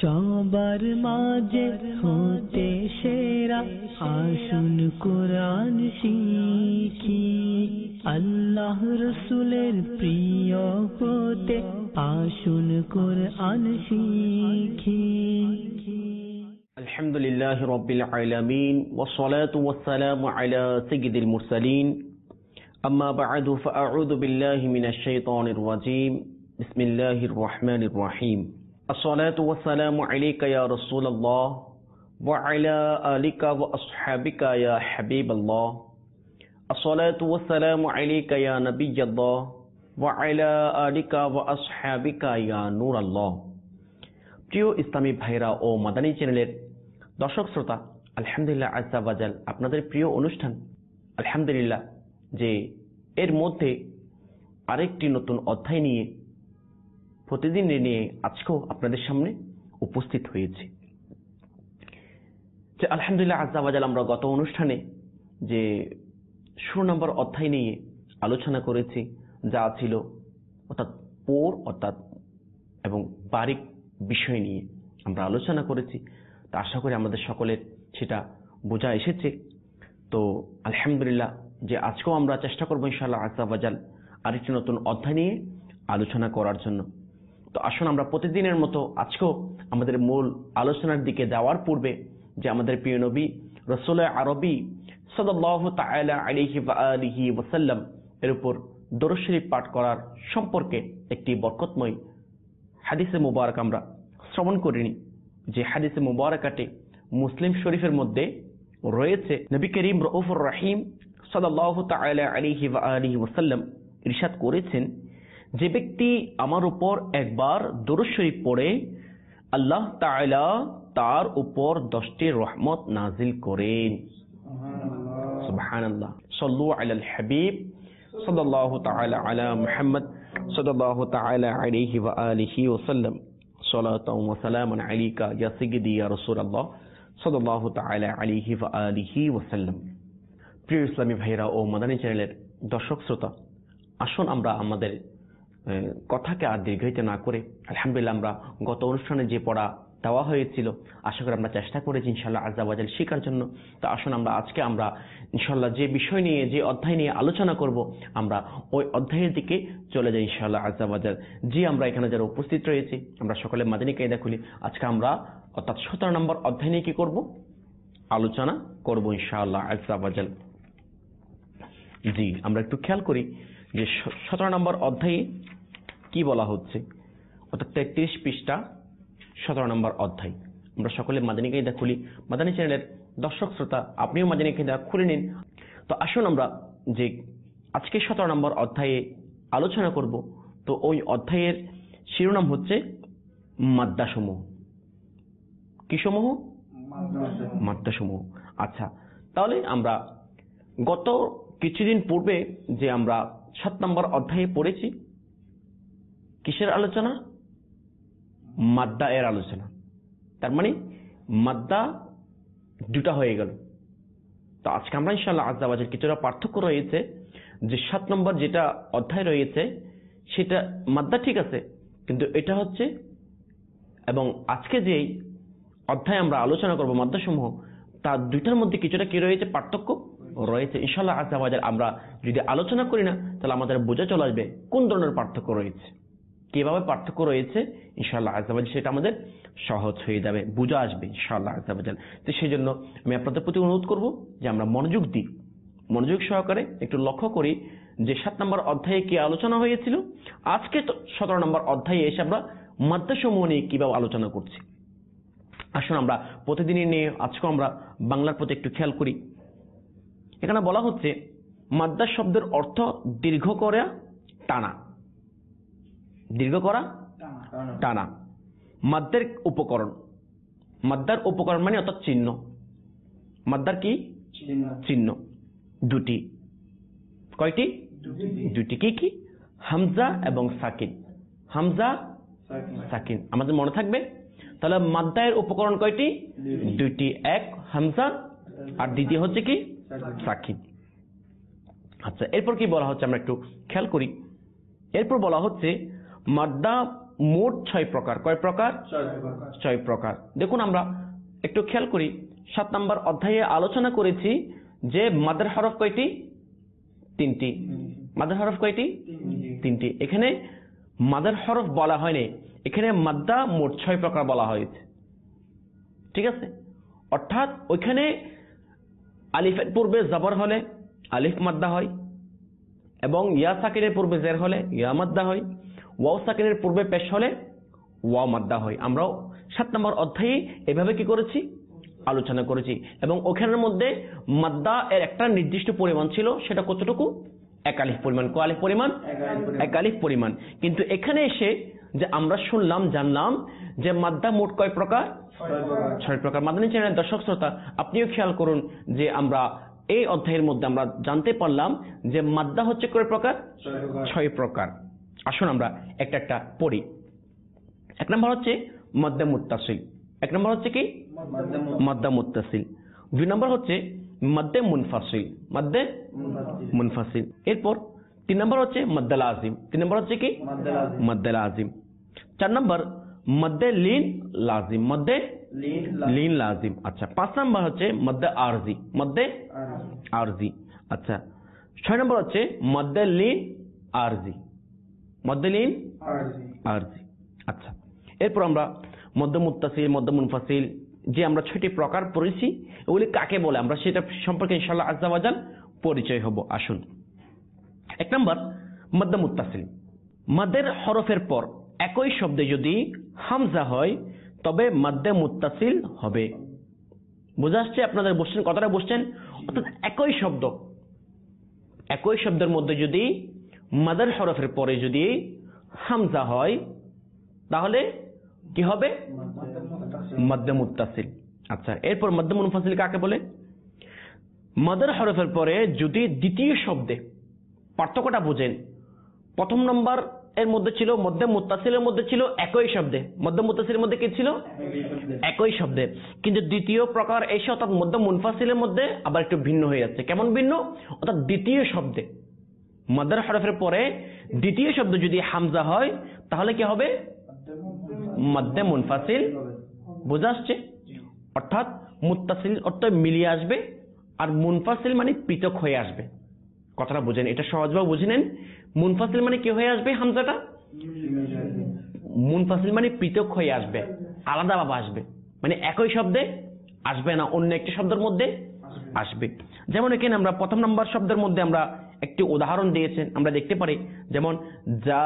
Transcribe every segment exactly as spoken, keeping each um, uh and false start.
সবার মাঝে হতে সেরা আসুন কোরআন শিখি, আল্লাহ রসুলের প্রিয় হতে আসুন কোরআন শিখি। আলহামদুলিল্লাহি রাব্বিল আলামিন ওয়াসসালাতু ওয়াসসালামু আলা সাইয়্যিদিল মুরসালিন, আম্মা বা'দু ফাআউযু বিল্লাহি মিনাশ শাইতানির রাজীম। বিসমিল্লাহির রহমানির রহিম। আসসালাতু ওয়াসসালামু আলাইকা ইয়া রাসূলুল্লাহ ওয়া আলা আলিকা ওয়া আসহাবিকা ইয়া হাবিবাল্লাহ। আসসালাতু ওয়াসসালামু আলাইকা ইয়া নাবিয়্যাল্লাহ ওয়া আলা আলিকা ওয়া আসহাবিকা ইয়া নূরাল্লাহ। প্রিয় ইসলামী ভাইরা ও মাদানী চ্যানেলের দর্শক শ্রোতা, আলহামদুলিল্লাহ আজ্জা ওয়াজাল আপনাদের প্রিয় অনুষ্ঠান আলহামদুলিল্লাহ যে এর মধ্যে আরেকটি নতুন অধ্যায় নিয়ে প্রতিদিন নিয়ে আজকেও আপনাদের সামনে উপস্থিত হয়েছি। যে আলহামদুলিল্লাহ আজ্জা ওয়াজাল আমরা গত অনুষ্ঠানে যে ষোলো নম্বর অধ্যায় নিয়ে আলোচনা করেছি, যা ছিল অর্থাৎ পোর অর্থাৎ এবং বারিক বিষয় নিয়ে আমরা আলোচনা করেছি। তা আশা করি আমাদের সকলের সেটা বোঝা এসেছে। তো আলহামদুলিল্লাহ যে আজকেও আমরা চেষ্টা করবো ইনশাআল্লাহ আজ্জা ওয়াজাল আরেকটি নতুন অধ্যায় নিয়ে আলোচনা করার জন্য। তো আসুন আমরা প্রতিদিনের মতো আজকেও আমাদের মূল আলোচনার দিকে যাওয়ার পূর্বে যে আমাদের প্রিয় নবী রাসূল আরবি সাল্লাল্লাহু তাআলা আলাইহি ওয়া আলিহি ওয়াসাল্লাম এর উপর দরুদ শরীফ পাঠ করার সম্পর্কে একটি বরকতময় হাদিসে মুবারক আমরা শ্রবণ করিনি। যে হাদিসে মুবারকাতে মুসলিম শরীফের মধ্যে রয়েছে, নবী করিম রউফুর রহিম সাল্লাল্লাহু তাআলা আলাইহি ওয়া আলিহি ওয়াসাল্লাম ইরশাদ করেছেন, যে ব্যক্তি আমার উপর একবার দরুদ শরীফ পড়ে আল্লাহ তাআলা তার উপর দশটি রহমত নাজিল করেন। সুবহানাল্লাহ। সাল্লু আলাল হাবিব সাল্লাল্লাহু তাআলা আলা মুহাম্মদ সাল্লাল্লাহু তাআলা আলাইহি ওয়া আলিহি ওয়াসাল্লাম। সালাতাও ওয়া সালামান আলাইকা ইয়া সাইয়্যিদি ইয়া রাসূলুল্লাহ সাল্লাল্লাহু তাআলা আলাইহি ওয়া আলিহি ওয়াসাল্লাম। প্রিয় ইসলামী ভাইরা ও মাদানী চ্যানেলের দর্শক শ্রোতা, আসুন আমরা আমাদের কথাকে আর দীর্ঘায়িত না করে আলহামদুলিল্লাহ আমরা গত অনুষ্ঠানে যে পড়া দেওয়া হয়েছিল আশা করি আমরা চেষ্টা করেছি ইনশাআল্লাহ আজ্জা ওয়াজাল শেখার জন্য। তো আসুন আমরা আজকে আমরা ইনশাআল্লাহ যে বিষয় নিয়ে যে অধ্যায় নিয়ে আলোচনা করব আমরা ওই অধ্যায়ের দিকে চলে যাই ইনশাআল্লাহ আজ্জা ওয়াজাল। যে আমরা এখানে যারা উপস্থিত রয়েছি আমরা সকলে মাদানী কায়দা খুলি। আজকে আমরা অর্থাৎ সতেরো নম্বর অধ্যায় নিয়ে কি করব, আলোচনা করব ইনশাআল্লাহ আজ্জা ওয়াজাল। জি আমরা একটু খেয়াল করি যে সতেরো নম্বর অধ্যায়ে কি বলা হচ্ছে, অর্থাৎ তেত্রিশ পৃষ্ঠা সতেরো নম্বর অধ্যায়। আমরা সকলে মাদানী কায়দা খুলি। মাদানী চ্যানেলের দর্শক শ্রোতা আপনিও মাদানী কায়দা খুলে নিন। তো আসুন আমরা যে আজকে সতেরো নম্বর অধ্যায়ে আলোচনা করব। তো ওই অধ্যায়ের শিরোনাম হচ্ছে মাদ্দাসমূহ। কি সমূহ? মাদ্দাসমূহ। আচ্ছা, তাহলে আমরা গত কিছুদিন পূর্বে যে আমরা সাত নম্বর অধ্যায়ে পড়েছি, কিসের আলোচনা? মাদ্দা এর আলোচনা। তার মানে মাদ্দা দুটা হয়ে গেল। তো আজকে আমরা ইনশাআল্লাহ আজ্জা ওয়াজাল কিছুটা পার্থক্য রয়েছে, যে সাত নম্বর যেটা অধ্যায় রয়েছে সেটা মাদ্দা ঠিক আছে, কিন্তু এটা হচ্ছে এবং আজকে যে অধ্যায় আমরা আলোচনা করব মাদ্দা সমূহ, তার দুইটার মধ্যে কিছুটা কি রয়েছে, পার্থক্য রয়েছে। ইনশাআল্লাহ আজ্জা ওয়াজাল আমরা যদি আলোচনা করি না তাহলে আমাদের বোঝা চলে আসবে কোন ধরনের পার্থক্য রয়েছে, কিভাবে পার্থক্য রয়েছে। ইনশাআল্লাহ আজ্জা ওয়াজাল সেটা আমাদের সহজ হয়ে যাবে, বোঝা আসবে ইনশাআল্লাহ আজ্জা ওয়াজাল। তো সেই জন্য আমি আপনাদের প্রতি অনুরোধ করব যে আমরা মনোযোগ দিই, মনোযোগ সহকারে একটু লক্ষ্য করি যে সাত নম্বর অধ্যায়ে কি আলোচনা হয়েছিল, আজকে সতেরো নম্বর অধ্যায়ে এসে আমরা মাদ্দাসমূহ নিয়ে কিভাবে আলোচনা করছি। আসুন আমরা প্রতিদিনই নিয়ে আজকে আমরা বাংলার প্রতি একটু খেয়াল করি। এখানে বলা হচ্ছে মাদ্দা শব্দের অর্থ দীর্ঘ করা, টানা। দীর্ঘ করা, টানা। মাদ্দার উপকরণ, মাদ্দার উপকরণ মানে অর্থাৎ চিহ্ন। মাদ্দার কি চিহ্ন? দুটি। কয়টি? দুটি। কি কি? হামজা এবং সাকিন। হামজা সাকিন আমাদের মনে থাকবে। তাহলে মাদ্দার উপকরণ কয়টি? দুইটি। এক হামজা আর দ্বিতীয় হচ্ছে কি সাকিন। আচ্ছা, এরপর কি বলা হচ্ছে আমরা একটু খেয়াল করি। এরপর বলা হচ্ছে মাদ্দা মোট ছয় প্রকার। কয় প্রকার? ছয় প্রকার। দেখুন আমরা একটু খেয়াল করি, সাত নম্বর অধ্যায়ে আলোচনা করেছি যে মাদের হরফ কয়টি? তিনটি। মাদের হরফ কয়টি? তিনটি। এখানে মাদের হরফ বলা হয়নি, এখানে মাদ্দা মোট ছয় প্রকার বলা হয়েছে। ঠিক আছে, অর্থাৎ ওইখানে আলিফের পূর্বে জবর হলে আলিফ মাদ্দা হয়, এবং ইয়া সাকিনের পূর্বে জের হলে ইয়া মাদ্দা হয়, ওয়াও সাকিনের পূর্বে পেশ হলে ওয়াও মাদ্দা হয়। আমরাও সাত নম্বর অধ্যায়ে এভাবে কি করেছি? আলোচনা করেছি। এবং ওখানের মধ্যে মাদ্দা এর একটা নির্দিষ্ট পরিমাণ ছিল, সেটা কতটুকু? এক আলিফ পরিমাণ। কয় আলিফ পরিমাণ? এক আলিফ পরিমাণ। কিন্তু এখানে এসে যে আমরা শুনলাম, জানলাম যে মাদ্দা মোট কয় প্রকার? ছয় প্রকার। মাদানী চ্যানেলের দর্শক শ্রোতা, আপনিও খেয়াল করুন যে আমরা এই অধ্যায়ের মধ্যে আমরা জানতে পারলাম যে মাদ্দা হচ্ছে কয় প্রকার? ছয় প্রকার। আসুন আমরা একটা একটা পড়ি। এক নম্বর হচ্ছে মাদ্দা মুত্তাসিল। এক নম্বর হচ্ছে কি? মাদ্দা মুত্তাসিল। দুই নম্বর হচ্ছে মাদ্দে মুনফাসিল। মাদ্দে মুনফাসিল। এরপর তিন নম্বর হচ্ছে মাদ্দে লাজিম। তিন নম্বর হচ্ছে কি? মাদ্দে লাজিম। চার নম্বর মাদ্দে লিন লাজিম। মাদ্দে লিন লাজিম। আচ্ছা, পাঁচ নম্বর হচ্ছে মাদ্দে আরজি। মাদ্দে আরজি। আচ্ছা, ছয় নম্বর হচ্ছে মাদ্দে লিন আরজি। মাদ্দে লিন আরজি। আচ্ছা, এরপর আমরা মদ্দে মুত্তাসিল, মদ্দে মুনফাসিল যে আমরা ছয়টি প্রকার পড়েছি, এগুলি কাকে বলে আমরা সেটা সম্পর্কে ইনশাআল্লাহ আজ্জা ওয়া জাল পরিচয় হব। আসুন, এক নম্বর মদ্দে মুত্তাসিল। মাদের হরফের পর একই শব্দে যদি হামজা হয় তবে মাদ্দে মুত্তাসিল হবে। বুঝা আসছে আপনাদের? বুঝছেন কথাটা? বুঝছেন? অর্থাৎ একই শব্দ, একই শব্দের মধ্যে যদি মাদের হরফের পরে যদি হামজা হয় তাহলে কি হবে? মাদ্দে মুত্তাসিল। আচ্ছা, এরপর মাদ্দে মুনফাসিল কাকে বলে? মাদের হরফের পরে যদি দ্বিতীয় শব্দে, পার্থক্যটা বুঝেন, প্রথম নম্বর এর মধ্যে ছিল মদ্দে মুত্তাসিলের মধ্যে ছিল একই শব্দে, মদ্দে মুত্তাসিলের মধ্যে কি ছিল? একই শব্দে। কিন্তু দ্বিতীয় প্রকার এসে অর্থাৎ মদ্দে মুনফাসিলের মধ্যে আবার একটু ভিন্ন হয়ে যাচ্ছে। কেমন ভিন্ন? অর্থাৎ দ্বিতীয় শব্দে মাদের হরফের পরে দ্বিতীয় শব্দ যদি হামজা হয় তাহলে কি হবে? মাদ্দে মুনফাসিল। বুঝা আসছে? অর্থাৎ মুত্তাসিল অর্থ মিলিয়ে আসবে, আর মুনফাসিল মানে পৃথক হয়ে আসবে। কথাটা বুঝেন, এটা সহজভাবে বুঝে নেন। মুনফাসিল মানে কি হয়ে আসবে? হামজাটা মুনফাসিল মানে পৃথক হয়ে আসবে, আলাদাভাবে আসবে, মানে একই শব্দে আসবে না, অন্য একটি শব্দের মধ্যে আসবে। যেমন এখানে আমরা প্রথম নম্বর শব্দের মধ্যে আমরা একটি উদাহরণ দিয়েছেন, আমরা দেখতে পারি যেমন যা,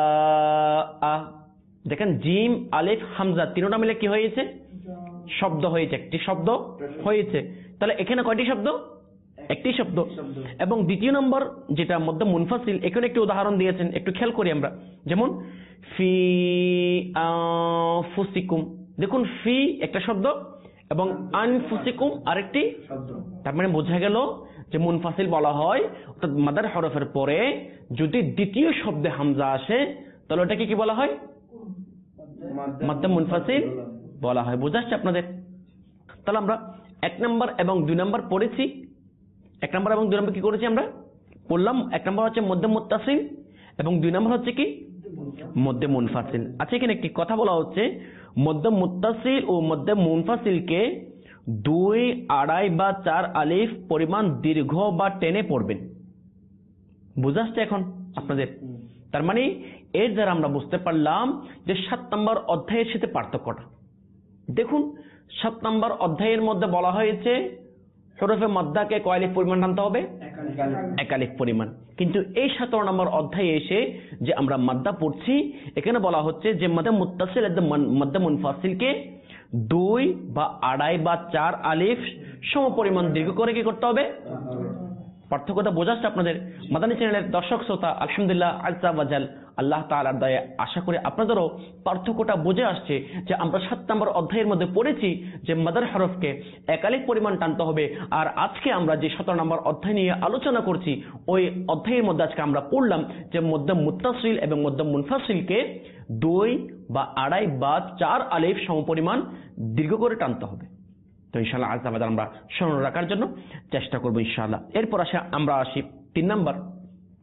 দেখেন জিম আলিফ হামজা তিনটা মিলে কি হয়েছে? শব্দ হয়েছে, একটি শব্দ হয়েছে। তাহলে এখানে কয়টি শব্দ? একটি শব্দ। এবং দ্বিতীয় নম্বর যেটা মধ্যে মুনফাসিল, এখানে একটি উদাহরণ দিয়েছেন, একটু খেয়াল করি আমরা। যেমন ফি আনফুসিকুম, দেখুন ফি একটা শব্দ এবং আনফুসিকুম আরেকটি শব্দ। তার মানে বোঝা গেল যে মুনফাসিল বলা হয় অর্থাৎ মাদার হরফের পরে যদি দ্বিতীয় শব্দে হামজা আসে তাহলে ওটাকে কি বলা হয়? মাদ্দে মুনফাসিল বলা হয়। বুঝা আসছে আপনাদের? তাহলে আমরা এক নম্বর এবং দুই নম্বর পড়েছি। এক নম্বর এবং দুই নম্বর কি করেছি আমরা? পড়লাম। এক নম্বর হচ্ছে মদ্দে মুত্তাসিল এবং দুই নম্বর হচ্ছে কি? মদ্দে মুনফাসিল। আচ্ছা, এখানে একটি কথা বলা হচ্ছে, মদ্দে মুত্তাসিল ও মদ্দে মুনফাসিলকে দুই, আড়াই বা চার আলিফ পরিমাণ দীর্ঘ বা টেনে পড়বেন। বুঝা আসছে এখন আপনাদের? তার মানে এর দ্বারা আমরা বুঝতে পারলাম যে সাত নম্বর অধ্যায়ের সাথে পার্থক্যটা। দেখুন, সাত নম্বর অধ্যায়ের মধ্যে বলা হয়েছে হরফে মাদ্দাকে কয় আলিফ পরিমাণ টানতে হবে? এক আলিফ পরিমাণ। কিন্তু এই সতেরো নম্বর অধ্যায়ে এসে যে আমরা মাদ্দা পড়ছি, এখানে বলা হচ্ছে যে মাদ্দে মুত্তাসিল মাদ্দে মুনফাসিলকে দুই বা আড়াই বা চার আলিফ সম পরিমাণ দীর্ঘ করে কি করতে হবে? পার্থক্যটা বোঝাচ্ছে আপনাদের? মাদানী চ্যানেলের দর্শক শ্রোতা, আলহামদুলিল্লাহ আজ্জা ওয়া জাল আল্লাহ তাআলার দয়ায় আশা করি আপনাদেরও পার্থক্যটা বুঝে আসছে যে আমরা সাত নম্বর অধ্যায়ের মধ্যে পড়েছি যে মাদার হরফকে এক আলিফ পরিমাণ টানতে হবে, আর আজকে আমরা যে সতেরো নম্বর অধ্যায় নিয়ে আলোচনা করছি ওই অধ্যায়ের মধ্যে আজকে আমরা পড়লাম যে মদ্দে মুত্তাসিল এবং মদ্দে মুনফাসিলকে দুই বা আড়াই বা চার আলিফ সমপরিমাণ দীর্ঘ করে টানতে হবে। তো ইনশাআল্লাহ আজ আমাদের আমরা স্মরণ রাখার জন্য চেষ্টা করবো ইনশাআল্লাহ। এরপর আসে আমরা আসি তিন নাম্বার।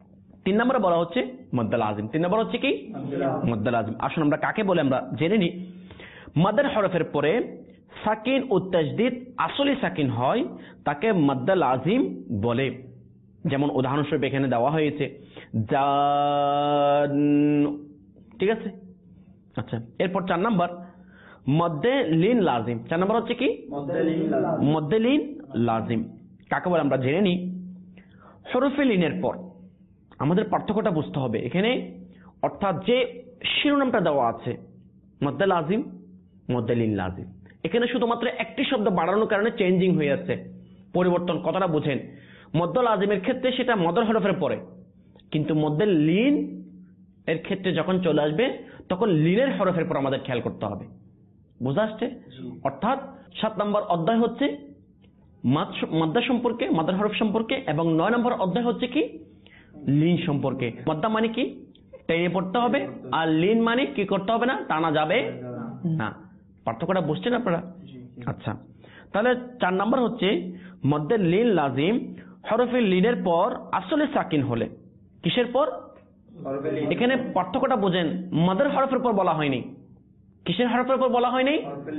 তিন নম্বরে বলা হচ্ছে মদ্দে লাজিম। তিন নম্বর হচ্ছে কি মদ্দে লাজিম। আসুন আমরা কাকে বলে আমরা জেনে নিই। মাদের হরফের পরে সাকিন ও তাজদিদ আসলে সাকিন হয় তাকে মদ্দে লাজিম বলে। যেমন উদাহরণস্বরূপ এখানে দেওয়া হয়েছে জান, ঠিক আছে। আচ্ছা, এরপর চার নম্বর মদ্দে লিন লাজিম। চার নম্বর হচ্ছে কি মদ্দে লিন লাজিম। কাকে বলে আমরা জেনে নিই। হরফে লিনের পর আমাদের পার্থক্যটা বুঝতে হবে এখানে, অর্থাৎ যে শিরোনামটা দেওয়া আছে মদ্দে লাজিম মদ্দে লিন লাজিম, এখানে শুধুমাত্র একটি শব্দ বাড়ানোর কারণে চেঞ্জিং হয়ে যাচ্ছে, পরিবর্তন। কথাটা বুঝেন, মদ্দে লাজিমের ক্ষেত্রে সেটা মদের হরফের পরে, কিন্তু মদ্দে লিন এর ক্ষেত্রে যখন চলে আসবে তখন লিনের হরফের পর আমাদের খেয়াল করতে হবে। বুঝা আসছে? অর্থাৎ সাত নম্বর অধ্যায় হচ্ছে মাদ্দা সম্পর্কে, মাদ্দার হরফ সম্পর্কে, এবং নয় নম্বর অধ্যায় হচ্ছে কি লিন সম্পর্কে। মাদ্দা মানে কি টেনে পড়তে হবে, আর লিন মানে কি করতে হবে না, টানা যাবে না। পার্থক্যটা বুঝছেন আপনারা? আচ্ছা, তাহলে চার নম্বর হচ্ছে মদ্দে লিন লাজিম হরফে লিনের পর আসলে সাকিন হলে। কিসের পর? এখানে পার্থক্যটা বোঝেন, মাদের হরফের পর বলা হয়নি। কিসের হরফের পর বলা হয়নি?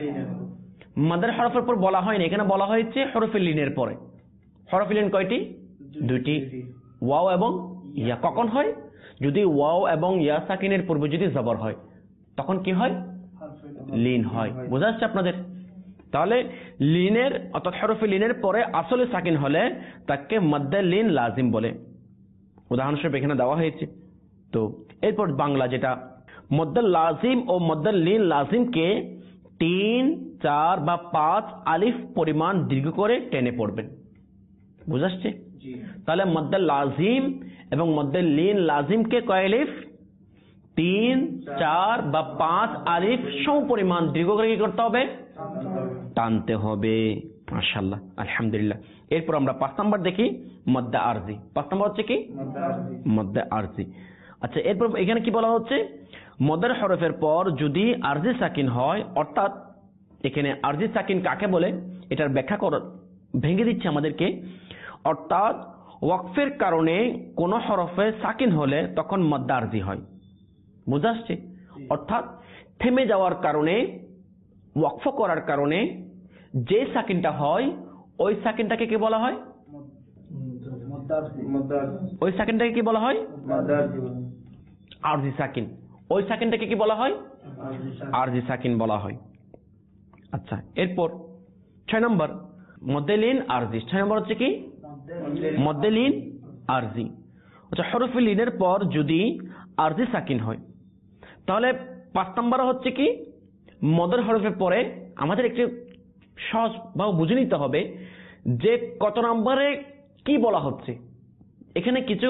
মাদের হরফের পর বলা হয়নি, এখানে বলা হয়েছে হরফে লিনের পরে। হরফে লিন কয়টি? দুইটি, ওয়াও এবং ইয়া। কখন হয়? যদি ওয়াও এবং ইয়া সাকিনের পূর্বে যদি জবর হয় তখন কি হয়? লিন হয়। বোঝা যাচ্ছে আপনাদের? তাহলে লিনের অর্থাৎ হরফে লিনের পরে আসলে সাকিন হলে তাকে মদ্দে লিন লাজিম বলে। উদাহরণস্বরূপ এখানে দেওয়া হয়েছে। তো এরপর বাংলা যেটা, মদ্দে লাজিম ও মদ্দে লিন লাজিমকে তিন, চার বা পাঁচ আলিফ পরিমাণ দীর্ঘ করে টেনে পড়বেন। বুঝাচ্ছে? তাহলে মদ্দে লাজিম এবং মদ্দে লিন লাজিমকে কয় আলিফ? তিন, চার বা পাঁচ আলিফ সম পরিমাণ দীর্ঘ করে কি করতে হবে? টানতে হবে। মাশাআল্লাহ, আলহামদুলিল্লাহ। এরপর আমরা পাঁচ নাম্বার দেখি মদ্দে আরজি। পাঁচ নাম্বার হচ্ছে কি মদ্দে আরজি। আচ্ছা, এরপর এখানে কি বলা হচ্ছে? মদের হরফের পর যদি আরজি সাকিন হয়, অর্থাৎ এখানে আরজি সাকিন কাকে বলে এটার ব্যাখ্যা কর ভেঙে দিচ্ছে আমাদেরকে। অর্থাৎ ওয়াকফের কারণে কোন হরফে সাকিন হলে তখন মদ্দে আরজি হয়। বুঝা আসছে? অর্থাৎ থেমে যাওয়ার কারণে, ওয়াকফ করার কারণে যে সাকিনটা হয় ওই সাকিনটাকে কি বলা হয়? ওই সাকিনটাকে কি বলা হয়? আরজি সাকিন। ওই সাকিনটাকে কি বলা হয়? আরজি সাকিন বলা হয়। আচ্ছা, এরপর ছয় নম্বর মদ্দে লিন আরজি। ছয় নম্বর হচ্ছে কি মদ্দে লিন আরজি। আচ্ছা, হরফে লিনের পর যদি আরজি সাকিন হয় তাহলে পাঁচ নম্বর হচ্ছে কি মদের হরফের পরে আমাদের একটু সহজ ভাবে বুঝে নিতে হবে যে কত নম্বরে কি বলা হচ্ছে। এখানে কিছু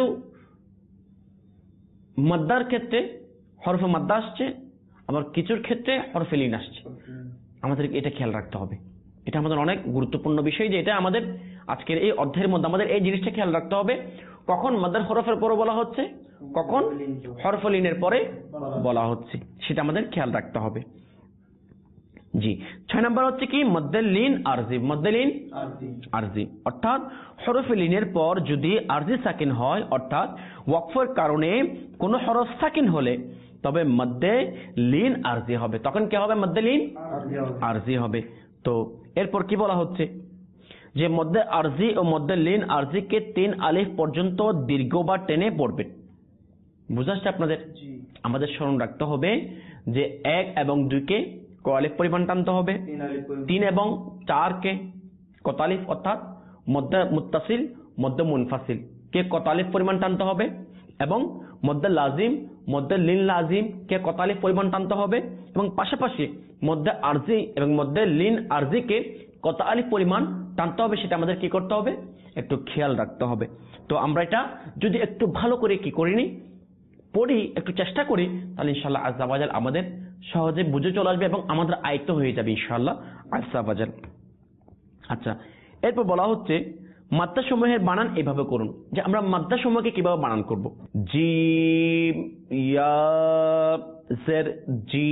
মাদ্দার ক্ষেত্রে হরফে মাদ্দা আসছে, আবার কিছুর ক্ষেত্রে হরফে লিন আসছে। আমাদের এটা খেয়াল রাখতে হবে। এটা আমাদের অনেক গুরুত্বপূর্ণ বিষয়, যে এটা আমাদের আজকের এই অধ্যায়ের মধ্যে আমাদের এই জিনিসটা খেয়াল রাখতে হবে, কখন মাদ্দার হরফের পরে বলা হচ্ছে, কখন হরফে লিনের পরে বলা হচ্ছে, সেটা আমাদের খেয়াল রাখতে হবে। জি, ছয় নম্বর হচ্ছে কি মদ্দে লিন আরজি। মদ্দে লিন আরজি অর্থাৎ হরফে লিনের পর যদি আরজি সাকিন হয়, অর্থাৎ ওয়াকফের কারণে কোন হরফ সাকিন হলে তবে মদ্দে লিন আরজি হবে। তখন কি হবে? মদ্দে লিন আরজি হবে। তো এরপর কি বলা হচ্ছে যে মদ্দে আরজি ও মদ্দে লিন আরজিকে তিন আলিফ পর্যন্ত দীর্ঘ বা টেনে পড়বেন। বুঝাচ্ছে আপনাদের? আমাদের স্মরণ রাখতে হবে যে এক এবং দুইকে ক আলিফ পরিমাণ টানতে হবে, তিন এবং চারকে কত আলিফ, অর্থাৎ মদ্দে মুত্তাসিল মদ্দে মুনফাসিল কে কত আলিফ পরিমাণ টানতে হবে, এবং মদ্দে লাজিম মদ্দে লিন লাজিম কে কত আলিফ পরিমাণ টানতে হবে, এবং পাশাপাশি মদ্দে আরজি এবং মদ্দে লিন আরজি কে কত আলিফ পরিমাণ টানতে হবে, সেটা আমাদের কি করতে হবে? একটু খেয়াল রাখতে হবে। তো আমরা এটা যদি একটু ভালো করে কি করিনি পড়ি, একটু চেষ্টা করি, তাহলে ইনশাআল্লাহ আজ্জা ওয়াজাল আমাদের সহজে বুঝে চলে আসবে এবং আমাদের আয়ত্ত হয়ে যাবে ইনশাআল্লাহ আজ্জা ওয়াজাল। আচ্ছা, এরপর বলা হচ্ছে মাদ্দা সমূহের বানান এভাবে করুন, যে আমরা মাদ্দা সমূহকে কিভাবে বানান করব। জিম ইয়া জের জি,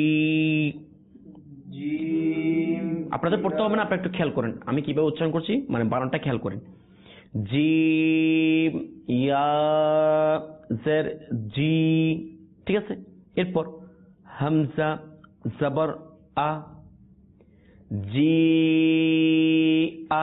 জিম। আপনাদের পড়তে হবে না, আপনারা একটু খেয়াল করেন আমি কিভাবে উচ্চারণ করছি, মানে বানানটা খেয়াল করেন। জিম ইয়া জের জি, ঠিক আছে। এরপর হামজা জবর আ, জি আ।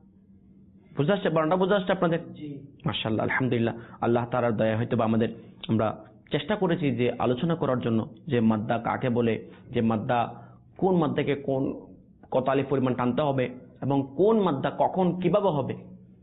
বুঝা আসছে? বানানটা বুঝা আসছে আপনাদের? মাশাআল্লাহ, আলহামদুলিল্লাহ। আল্লাহ তাআলার দয়া হয়তো বা আমাদের, আমরা চেষ্টা করেছি যে আলোচনা করার জন্য যে মাদ্দা কাকে বলে, যে মাদ্দা কোন মাদ্দাকে কোন কত আলিফ পরিমাণ টানতে হবে এবং কোন মাদ্দা কখন কিভাবে হবে,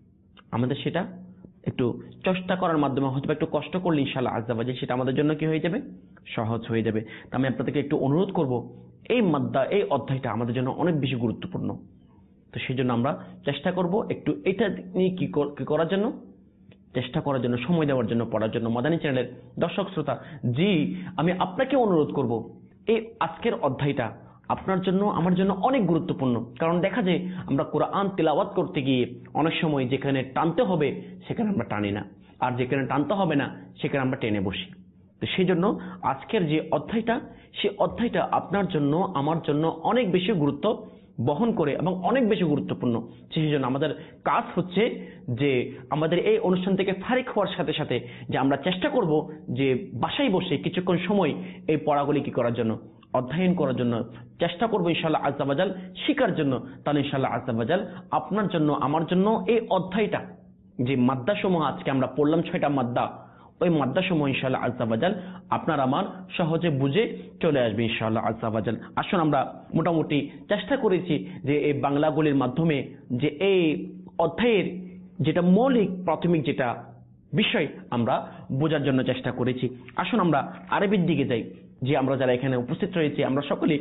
আমাদের সেটা একটু চেষ্টা করার মাধ্যমে হয়তো একটু কষ্ট করলে ইনশাআল্লাহ আজ্জা ওয়া জাল সেটা আমাদের জন্য কি হয়ে যাবে, সহজ হয়ে যাবে। তা আমি আপনাদেরকে একটু অনুরোধ করব, এই মাদ্দা এই অধ্যায়টা আমাদের জন্য অনেক বেশি গুরুত্বপূর্ণ। তো সেই জন্য আমরা চেষ্টা করব একটু এটা নিয়ে কি করার জন্য, চেষ্টা করার জন্য, সময় দেওয়ার জন্য, পড়ার জন্য। মাদানী চ্যানেলের দর্শক শ্রোতা, জি আমি আপনাকে অনুরোধ করব, এই আজকের অধ্যায়টা আপনার জন্য আমার জন্য অনেক গুরুত্বপূর্ণ। কারণ দেখা যায় আমরা কোরআন তিলাওয়াত করতে গিয়ে অনেক সময় যেখানে টানতে হবে সেখানে আমরা টানি না, আর যেখানে টানতে হবে না সেখানে আমরা টেনে বসি। তো সেই জন্য আজকের যে অধ্যায়টা, সেই অধ্যায়টা আপনার জন্য আমার জন্য অনেক বেশি গুরুত্ব বহন করে এবং অনেক বেশি গুরুত্বপূর্ণ। সেই জন্য আমাদের কাজ হচ্ছে যে আমাদের এই অনুষ্ঠান থেকে ফারিক হওয়ার সাথে সাথে যে আমরা চেষ্টা করব যে বাসায় বসে কিছুক্ষণ সময় এই পড়াগুলি কি করার জন্য, অধ্যয়ন করার জন্য চেষ্টা করবো ইনশাআল্লাহ আজ্জা ওয়া জাল, শিকার জন্য। তাহলে ইনশাআল্লাহ আজ্জা ওয়া জাল আপনার জন্য আমার জন্য এই অধ্যায়টা, যে মাদ্দা সমূহ আজকে আমরা পড়লাম ছয়টা মাদ্দা, ওই মাদ্দা সমূহ ইনশাআল্লাহ আজ্জা ওয়া জাল আপনার আমার সহজে বুঝে চলে আসবে ইনশাআল্লাহ আজ্জা ওয়া জাল। আসুন আমরা মোটামুটি চেষ্টা করেছি যে এই বাংলাগুলির মাধ্যমে যে এই অধ্যায়ের যেটা মৌলিক প্রাথমিক যেটা বিষয় আমরা বোঝার জন্য চেষ্টা করেছি। আসুন আমরা আরবির দিকে যাই। যে আমরা যারা এখানে উপস্থিত রয়েছি আমরা সকলেই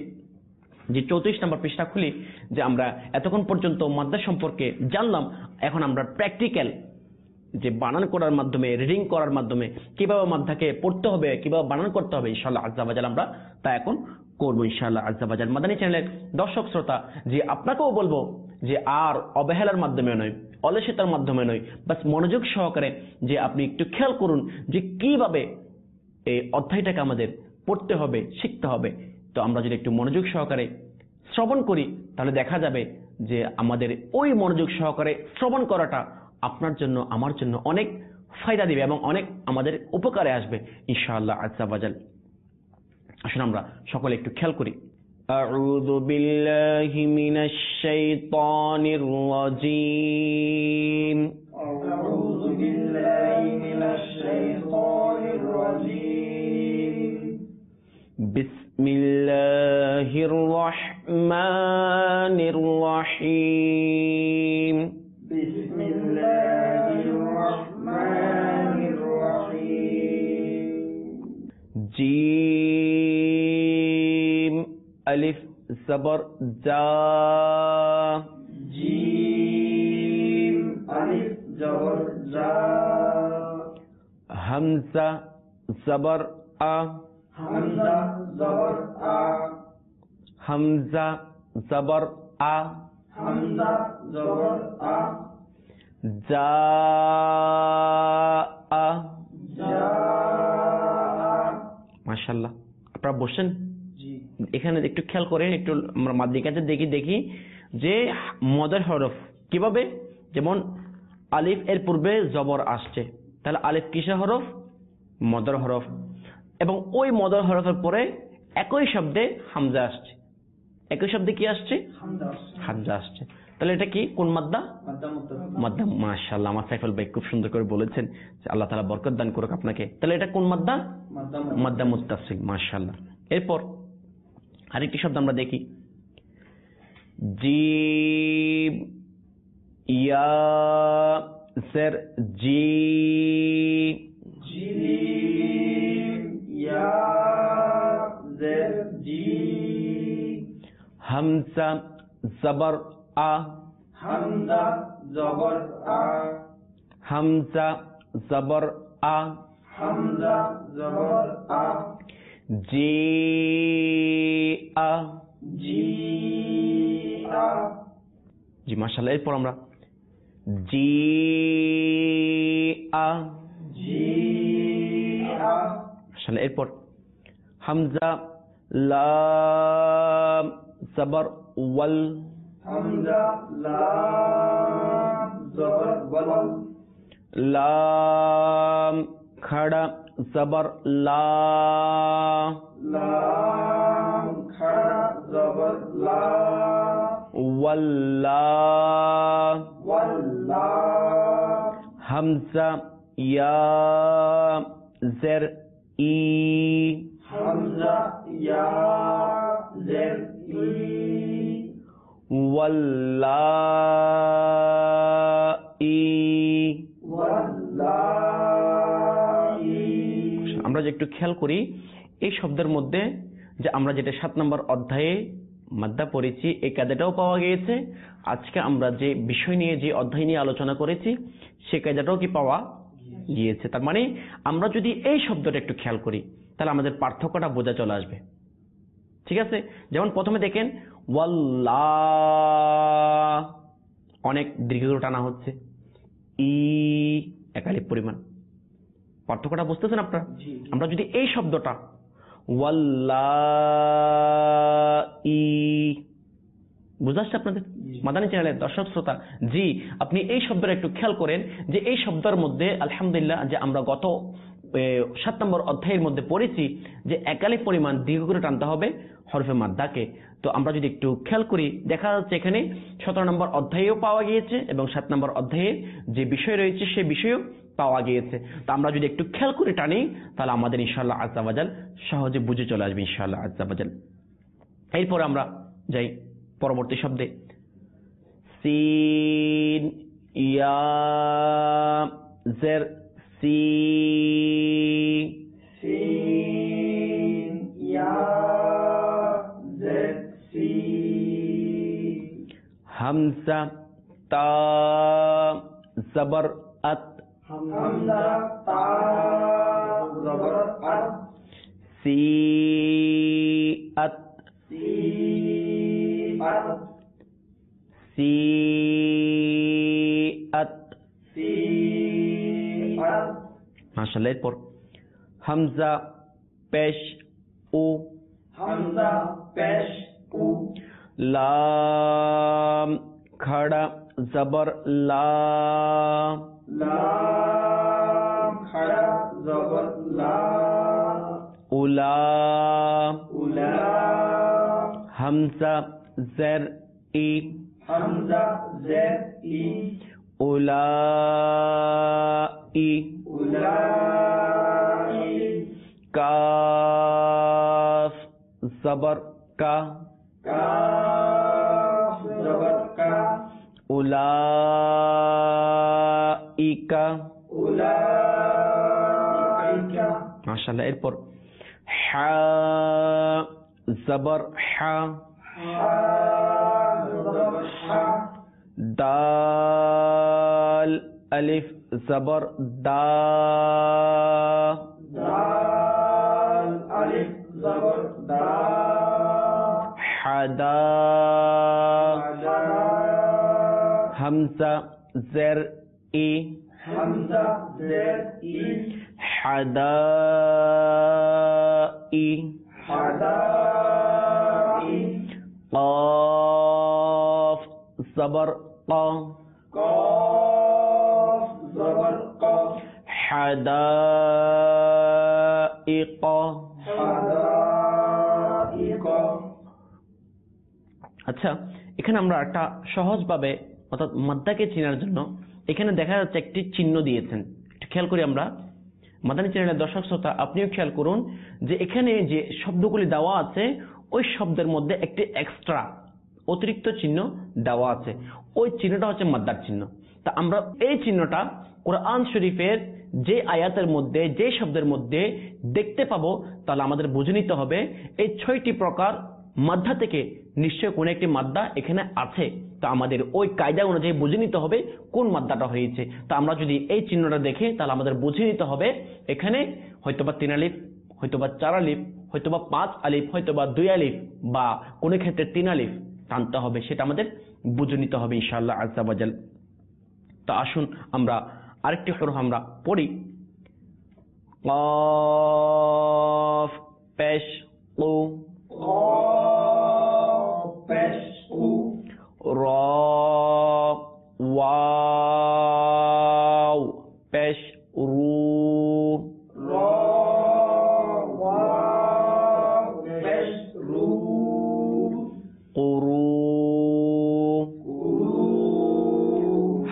যে চৌত্রিশ নম্বর পৃষ্ঠা খুলি, যে আমরা এতক্ষণ পর্যন্ত মাদ্দা সম্পর্কে জানলাম, এখন আমরা প্র্যাকটিক্যাল যে বানান করার মাধ্যমে, রিডিং করার মাধ্যমে কিভাবে মাদ্দাকে পড়তে হবে, কিভাবে বানান করতে হবে ইনশাআল্লাহ আজ্জা ওয়া জাল আমরা তা এখন করবো ইনশাআল্লাহ আজ্জা ওয়া জাল। মাদানী চ্যানেলের দর্শক শ্রোতা, যে আপনাকেও বলবো যে আর অবহেলার মাধ্যমে নয়, অলসতার মাধ্যমে নয়, বাস মনোযোগ সহকারে যে আপনি একটু খেয়াল করুন যে কিভাবে এই অধ্যায়টাকে আমাদের পড়তে হবে, শিখতে হবে। তো আমরা যদি একটু মনোযোগ সহকারে শ্রবণ করি তাহলে দেখা যাবে যে আমাদের ওই মনোযোগ সহকারে শ্রবণ করাটা আপনার জন্য আমার জন্য অনেক ফায়দা দিবে এবং অনেক আমাদের উপকারে আসবে ইনশাআল্লাহ আজ্জা ওয়া জাল। আসুন আমরা সকলে একটু খেয়াল করি। আউযু বিল্লাহি মিনাশ শাইতানির রাজীম। আউযু বিল্লাহি মিনাশ শাইতানির রাজীম। বিসমিল্লাহির রাহমানির রাহিম। বিসমিল্লাহির রাহমানির রাহিম। জিম আলিফ জবর জা। জিম আলিফ জবর জা। হামজা জবর আ। হামজা জবর আ। হামজা জবর আ। হামজা জবর আ। জা আ। জা। মাশাআল্লাহ। আপনারা বসেন, এখানে একটু খেয়াল করে একটু আমরা মাদ্দা কাছে দেখি দেখি যে মদের হরফ কিভাবে, যেমন আলিফ এর পূর্বে জবর আসছে, তাহলে আলিফ কিসের হরফ? মদের হরফ। এবং ওই মদের হরফের পরে একই শব্দে হামজা আসছে, একই শব্দে কি আসছে? হামজা আসছে। তাহলে এটা কি কোন মাদ্দা? মাদ্দা। মাশাআল্লাহ, আমার সাইফুল ভাই খুব সুন্দর করে বলেছেন, আল্লাহ তাআলা বরকত দান করুক আপনাকে। তাহলে এটা কোন মাদ্দা? মাদ্দা মুত্তাসিল। মাশাআল্লাহ। এরপর আরেকটি শব্দ আমরা দেখি, জিম ইয়া জের জি। জিম ইয়া জের জি। হামজা জবর আ। হামজা জবর আ। হামজা জবর আ। হামজা জবর আ। জি আ। জি আ। জি মাশাআল্লাহ। এরপর আমরা জি আ। জি আ। মাশাআল্লাহ। এরপর হামজা লাম জবর ওয়াল। হামজা লাম জবর ওয়াল, লাম খাড়া জবর লা, লাম খাড়া জবর লা, ওয়াল্লা, ওয়াল্লা, হামজা ইয়া জের ই, হামজা ইয়া জের ই, ওয়াল্লাই, ওয়াল্লাই। আমরা যে একটু খেয়াল করি এই শব্দের মধ্যে যে আমরা যেটা সাত নম্বর অধ্যায়ে মাদ্দা পড়েছি এই কায়দাটাও পাওয়া গিয়েছে। আজকে আমরা যে বিষয় নিয়ে যে অধ্যায় নিয়ে আলোচনা করেছি সে কায়দাটাও কি পাওয়া গিয়েছে। তার মানে আমরা যদি এই শব্দটা একটু খেয়াল করি তাহলে আমাদের পার্থক্যটা বোঝা চলে আসবে। ঠিক আছে, যেমন প্রথমে দেখেন ওয়াল্লাহ, অনেক দীর্ঘ টানা হচ্ছে, ই একালিপ পরিমাণ, পার্থক্যটা বুঝতেছেন আপনারা? আমরা যদি এই শব্দটা ওয়াল্লাই, বুঝতে আসছে আপনাদের মাদানী চ্যানেলের দর্শক শ্রোতা? জি, আপনি এই শব্দটা একটু খেয়াল করেন যে এই শব্দের মধ্যে আলহামদুলিল্লাহ যে আমরা গত সাত নম্বর অধ্যায়ের মধ্যে পড়েছি যে একালিপ পরিমাণ দীর্ঘ করে টানতে হবে হরফে মাদ্দাকে। তো আমরা যদি একটু খেয়াল করি দেখা যাচ্ছে এখানে সতেরো নম্বর অধ্যায়েও পাওয়া গিয়েছে এবং সাত নম্বর অধ্যায়ে যে বিষয় রয়েছে সে বিষয়েও পাওয়া গিয়েছে। তো আমরা যদি একটু খেয়াল করে টানি তাহলে আমাদের ইনশাআল্লাহ আজ্জা ওয়াজাল সহজে বুঝে চলে আসবে ইনশাআল্লাহ আজ্জা ওয়াজাল। এরপর আমরা যাই পরবর্তী শব্দে, সিন ইয়া জের সি, সিন ইয়া জের সি, হামজা তা জবর আত, হামজা তা জবর আত, সি আত, সি আত, সি আত, সি আত, মাশাআল্লাহ। এরপর হামজা পেশ ও, হামজা পেশ উ, লাম খাড়া জবর লা, লাম খাড়া জবর লা, উলা, উলা, হামজা জের ই, হামজা জের ই, উলাই, উলাই, কাফ জবর কা, কাফ জবর কা, উলাইকা, উলাইকা, মাশাআল্লাহ। এরপর হা জবর হা, হা জবর হা, দাল আলিফ জবর দা, দাল আলিফ জবর দা, হাদা, হাদা, হামজা জের ই, হামজা জের ই, হাদাই, হাদাই, قاف زبر قا، قاف زبر قا، حدائق، حدائق। আচ্ছা, এখানে আমরা একটা সহজভাবে অর্থাৎ মাদ্দাকে চেনার জন্য এখানে দেখা যাচ্ছে একটি চিহ্ন দিয়েছেন, একটু খেয়াল করি আমরা। মাদানী চ্যানেলের দর্শক শ্রোতা আপনিও খেয়াল করুন যে এখানে যে শব্দগুলি দেওয়া আছে ওই শব্দের মধ্যে একটি এক্সট্রা অতিরিক্ত চিহ্ন দেওয়া আছে, ওই চিহ্নটা হচ্ছে মাদ্দার চিহ্ন। তা আমরা এই চিহ্নটা কোরআন শরীফের যে আয়াতের মধ্যে যে শব্দের মধ্যে দেখতে পাবো তাহলে আমাদের বুঝে নিতে হবে এই ছয়টি প্রকার মাদ্দা থেকে নিশ্চয় কোন একটি মাদ্দা এখানে আছে। তা আমাদের ওই কায়দা অনুযায়ী বুঝে নিতে হবে কোন মাদ্দাটা হয়েছে। তা আমরা যদি এই চিহ্নটা দেখি তাহলে আমাদের বুঝে নিতে হবে এখানে হয়তোবা তিন আলিফ, হয়তোবা চার আলিফ, হয়তোবা পাঁচ আলিফ, হয়তোবা দুই আলিফ বা কোন ক্ষেত্রে তিন আলিফ টানতে হবে, সেটা আমাদের বুঝে নিতে হবে ইনশাআল্লাহ আজ্জা ওয়াজাল। তো আসুন আমরা আরেকটি হরফ আমরা পড়ি, কাফ পেশ ও, قاف পেশ উ, র ওয়াও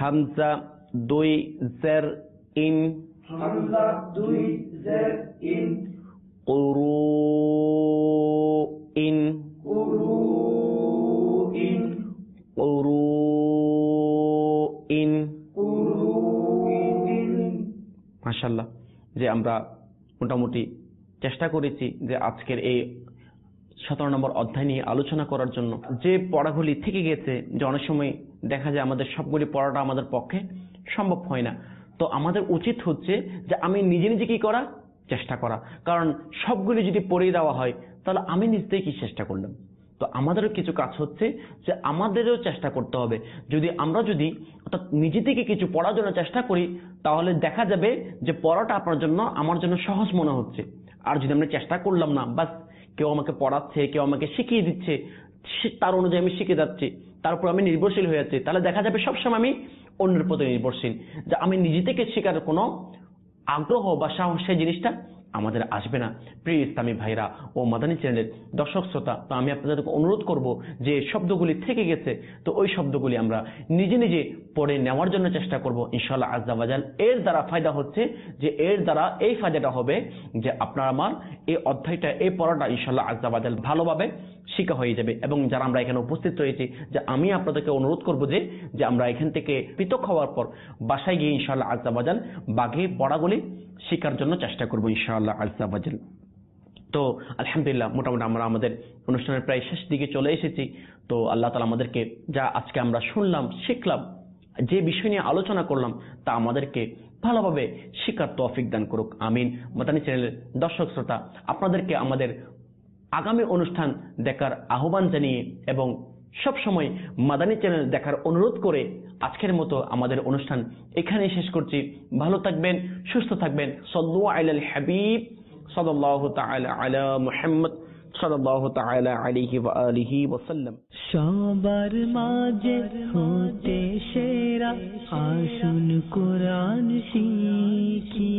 হামজা দুই জের ইন হামজা দুই জের ইন কুরু ইন কুরু ইন কুরু ইন কুরু ইন। মাশাআল্লাহ, যে আমরা মোটামুটি চেষ্টা করেছি যে আজকের এই সতেরো নম্বর অধ্যায় নিয়ে আলোচনা করার জন্য। যে পড়াগুলি থেকে গেছে, যে অনেক সময় দেখা যায় আমাদের সবগুলি পড়াটা আমাদের পক্ষে সম্ভব হয় না, তো আমাদের উচিত হচ্ছে যে আমি নিজে নিজে কি করা, চেষ্টা করা। কারণ সবগুলি যদি পড়িয়ে দেওয়া হয় তাহলে আমি নিজ থেকে কি চেষ্টা করলাম। তো আমাদেরও কিছু কাজ হচ্ছে যে আমাদেরও চেষ্টা করতে হবে। যদি আমরা যদি অর্থাৎ নিজে থেকে কিছু পড়ার জন্য চেষ্টা করি তাহলে দেখা যাবে যে পড়াটা আপনার জন্য আমার জন্য সহজ মনে হচ্ছে। আর যদি আমরা চেষ্টা করলাম না, বাস কেউ আমাকে পড়াচ্ছে, কেউ আমাকে শিখিয়ে দিচ্ছে, তার অনুযায়ী আমি শিখে যাচ্ছি, তারপর আমি নির্ভরশীল হয়ে যাচ্ছি, তাহলে দেখা যাবে সবসময় আমি অন্যের প্রতি নির্ভরশীল, যে আমি নিজে থেকে শেখার কোনো আগ্রহ বা সাহস সেই জিনিসটা আমাদের আসবে না। প্রিয় ইসলামী ভাইরা ও মাদানী চ্যানেলের দর্শক শ্রোতা, তো আমি আপনাদেরকে অনুরোধ করব যে শব্দগুলি থেকে গেছে তো ওই শব্দগুলি আমরা নিজে নিজে পড়ে নেওয়ার জন্য চেষ্টা করব ইনশাআল্লাহ আজ্জা ওয়া জাল। এর দ্বারা ফায়দা হচ্ছে যে এর দ্বারা এই ফায়দাটা হবে যে আপনার আমার এই অধ্যায়টা, এই পড়াটা ইনশাআল্লাহ আজ্জা ওয়া জাল ভালোভাবে শিখা হয়ে যাবে। এবং যারা আমরা এখানে উপস্থিত রয়েছি, যে আমি আপনাদেরকে অনুরোধ করব যে যে আমরা এখান থেকে পৃথক হওয়ার পর বাসায় গিয়ে ইনশাআল্লাহ আজ্জা ওয়া জাল বাকি পড়াগুলি শেখার জন্য চেষ্টা করবো ইনশাআল্লাহ আজ্জা ওয়া জাল। তো আলহামদুলিল্লাহ, মোটামুটি আমরা আমাদের অনুষ্ঠানের প্রায় শেষ দিকে চলে এসেছি। তো আল্লাহ তাআলা আমাদেরকে যা আজকে আমরা শুনলাম, শিখলাম, যে বিষয় নিয়ে আলোচনা করলাম তা আমাদেরকে ভালোভাবে শিখার তৌফিক দান করুক, আমিন। মাদানী চ্যানেলের দর্শক শ্রোতা, আপনাদেরকে আমাদের আগামী অনুষ্ঠান দেখার আহ্বান জানিয়ে এবং সব সময় মাদানী চ্যানেল দেখার অনুরোধ করে আজকের মতো আমাদের অনুষ্ঠান এখানেই শেষ করছি। ভালো থাকবেন, সুস্থ থাকবেন। সাল্লু আলাল হাবিব সাল্লাল্লাহু তাআলা আলা মুহাম্মদ সাল্লাল্লাহু তাআলা আলাইহি ওয়া আলিহি ওয়া সাল্লাম। সবার মাঝে হতে সেরা, আসুন কোরআন শিখি,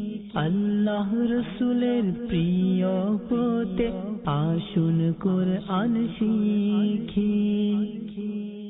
আল্লাহ রাসূলের প্রিয় হতে আসুন কোরআন শিখি।